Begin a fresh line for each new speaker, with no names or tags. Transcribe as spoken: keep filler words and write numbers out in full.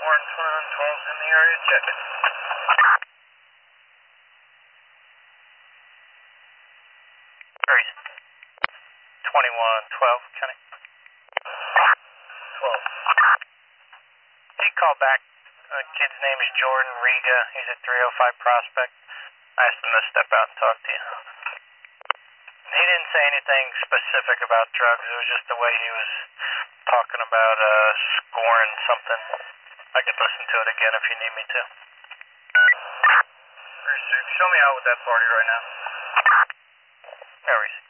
Warren twelve's in the area, check it. Hurry. twenty-one twelve, Kenny. twelve. He called back. The kid's name is Jordan Riga. He's at three oh five Prospect. I asked him to step out and talk to you. He didn't say anything specific about drugs. It was just the way he was talking about uh, scoring something. I could listen to it again if you need me to. Show me out with that party right now. No worries.